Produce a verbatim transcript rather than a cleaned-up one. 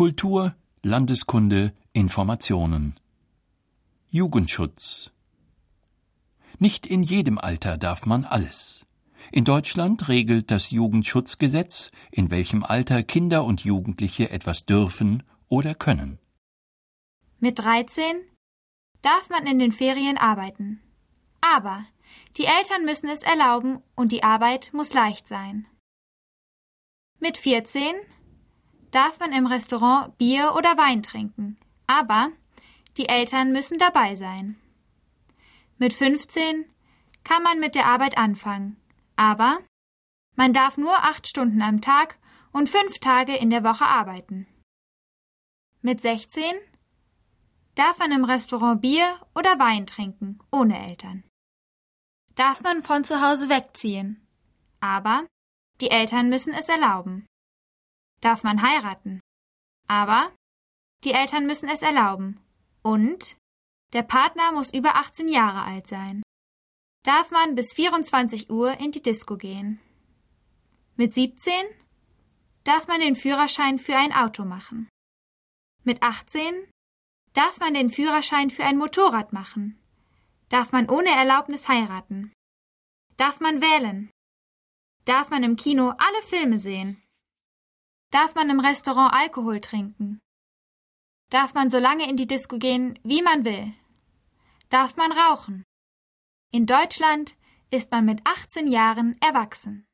Kultur, Landeskunde, Informationen. Jugendschutz. Nicht in jedem Alter darf man alles. In Deutschland regelt das Jugendschutzgesetz, in welchem Alter Kinder und Jugendliche etwas dürfen oder können. Mit dreizehn darf man in den Ferien arbeiten. Aber die Eltern müssen es erlauben und die Arbeit muss leicht sein. Mit vierzehn darf man im Restaurant Bier oder Wein trinken. Aber die Eltern müssen dabei sein. Mit fünfzehn kann man mit der Arbeit anfangen. Aber man darf nur acht Stunden am Tag und fünf Tage in der Woche arbeiten. Mit sechzehn darf man im Restaurant Bier oder Wein trinken, ohne Eltern. Darf man von zu Hause wegziehen, aber die Eltern müssen es erlauben. Darf man heiraten, aber die Eltern müssen es erlauben. Und der Partner muss über achtzehn Jahre alt sein. Darf man bis vierundzwanzig Uhr in die Disco gehen. Mit siebzehn darf man den Führerschein für ein Auto machen. Mit achtzehn darf man den Führerschein für ein Motorrad machen. Darf man ohne Erlaubnis heiraten. Darf man wählen. Darf man im Kino alle Filme sehen. Darf man im Restaurant Alkohol trinken. Darf man so lange in die Disco gehen, wie man will. Darf man rauchen. In Deutschland ist man mit achtzehn Jahren erwachsen.